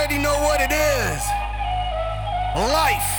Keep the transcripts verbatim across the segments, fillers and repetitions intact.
already know what it is. Life.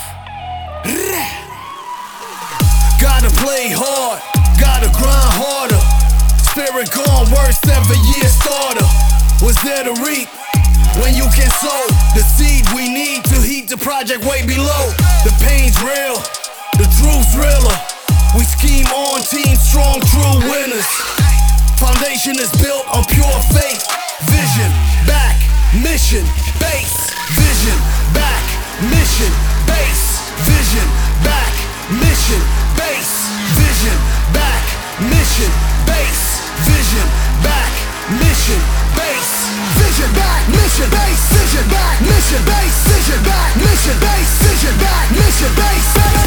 Gotta play hard, gotta grind harder. Spirit gone, worst ever year starter. Was there to reap when you can sow the seed we need to heat the project way below. The pain's real, the truth's realer. We scheme on, team strong, true winners. Foundation is built on pure faith. Vision, back, mission, base. Vision, back, mission, base. Vision, back, mission, base. Vision, back, mission, base. Vision, back, mission, base. Vision, back, mission, base. Vision, back, mission, base. Vision, back, mission, base. Vision, back, mission, base.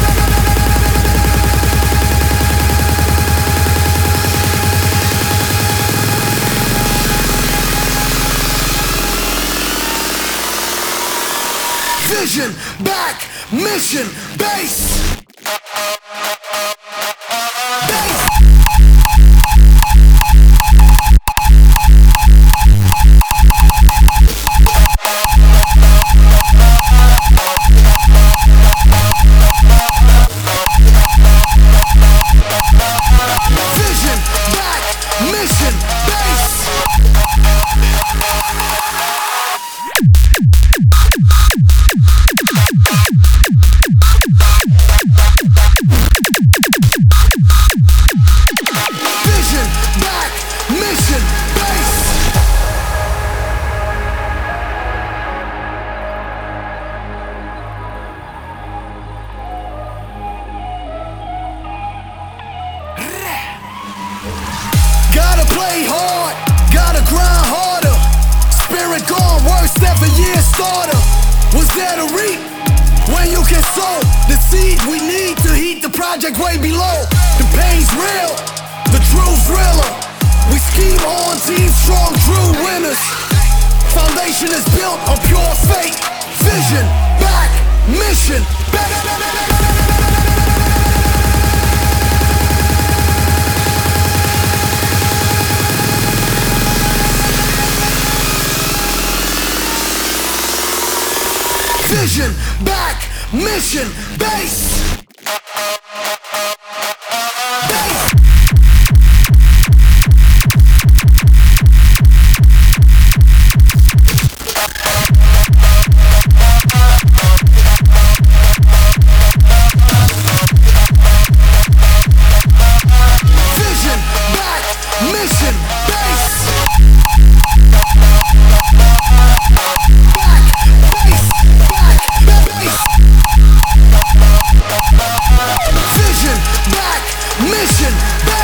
Vision, back, mission, base. Vision, back, mission, base. Vision, back, mission, base. Gotta play hard, gotta grind harder. Spirit gone, worst ever year starter. Was there to reap when you can sow the seed we need to heat the project way below. The pain's real, the truth's realer. We scheme on, team strong, true winners. Foundation is built on pure faith. Vision, back, mission, Vision, back, mission, base. Vision, back, mission, base. Back, base, back, base. Vision, back, mission, base.